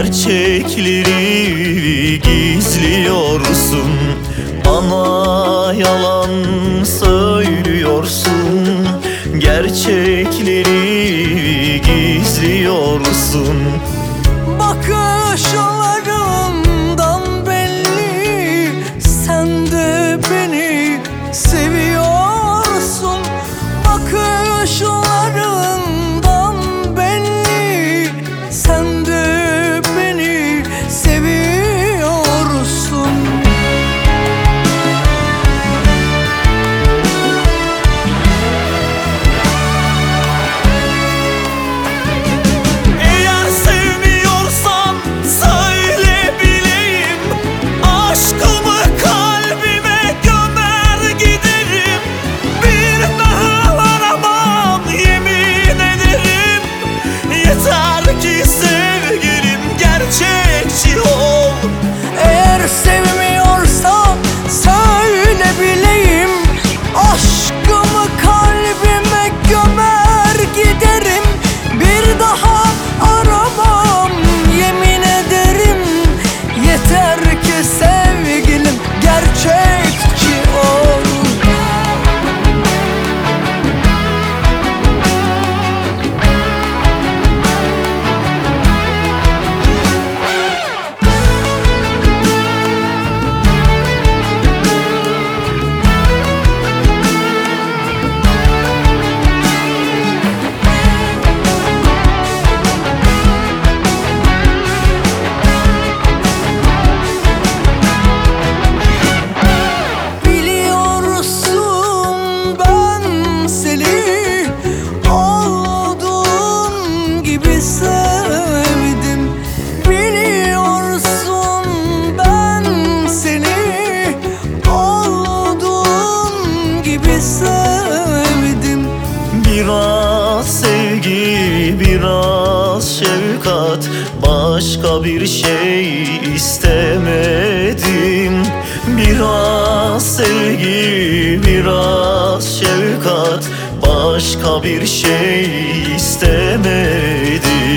gerçekleri gizliyorsun. Bana yalan söylüyorsun, gerçekleri gizliyorsun. Bakışlarından belli, sen de beni seviyorsun. Bakışlarından belli, sen de beni seviyorsun. Eğer sevmiyorsan söyle bileyim, aşkımı kalbime gömer giderim. Bir daha aramam, yemin ederim. Yeter ki sevgilim gerçekçi ol. Eğer sevmiyorsan söyle bileyim, aşkımı kalbime gömer giderim. Bir daha aramam, yemin ederim. Yeter ki sevgilim gerçekçi ol. Biliyorsun ben seni olduğun gibi sevdim. Biliyorsun ben seni olduğun gibi sevdim. Biraz sevgi, biraz şefkat, başka bir şey istemedim. Biraz sevgi, biraz şefkat, başka bir şey istemedim.